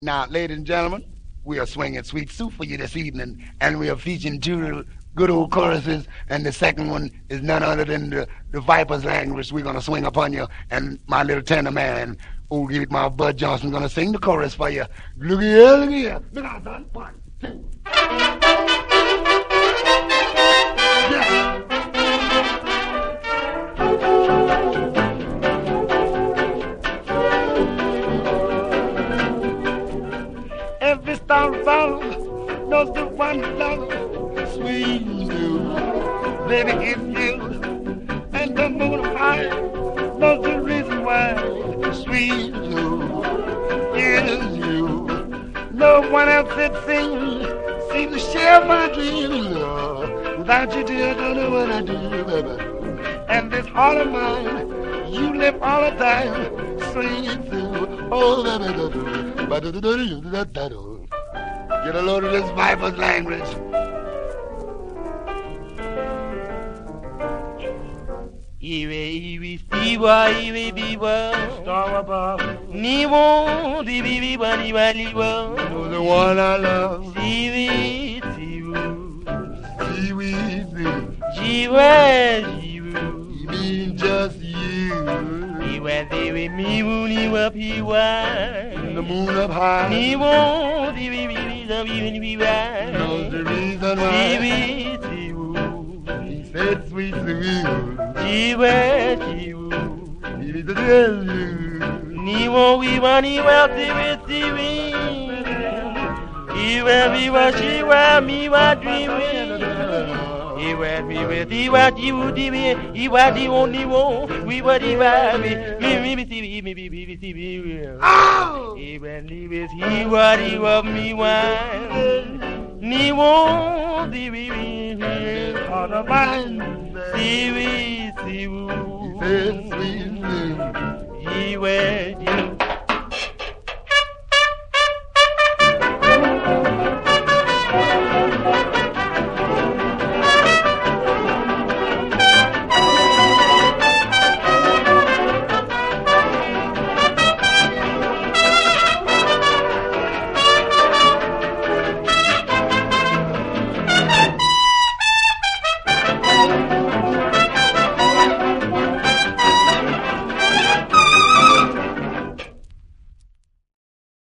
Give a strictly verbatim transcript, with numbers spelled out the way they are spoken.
Now, ladies and gentlemen, we are swinging Sweet Soup for you this evening, and we are featuring two good old choruses, and the second one is none other than the, the Viper's Language. We're going to swing upon you, and my little tenor man, old Give It My Bud Johnson, going to sing the chorus for you. Look here, look here. Look out, son. One, two. Yeah. Every star above knows the one who loves sweet you. Baby, it's you. And the moon of high knows the reason why sweet you is you. No one else it seems seems to share my dreams. Oh, without you, dear, I don't know what I do, baby. And this heart of mine, you live all the time, sweet you. Oh, baby, get a load of this Viper's Language. Iwe iwe siwa iwe biwa Star above, ni won di bi bi wa ni wa li wa you're the one I love. siwi siwu Seaweed, jiwe jiwu you mean just you. iwe siwi mi wu ni wa pi wa The moon up high ni won di bi bi bi da bi ni bi wa knows the reason why. siwi siwu He said, sweet sweet, jiwe jiwu he needs to tell you. ni won wi wa ni wa siwi siwi iwe mi wa shi wa mi wa dreaming iwe mi we di wa di wu di mi iwa di won ni won wi wa di wa mi mi mi mi si mi mi mi si mi Oh! iwe ni we si wa di wa mi wa ni won di wi wi Heart of mine, si wi si he wu said, sweet sweet. iwe di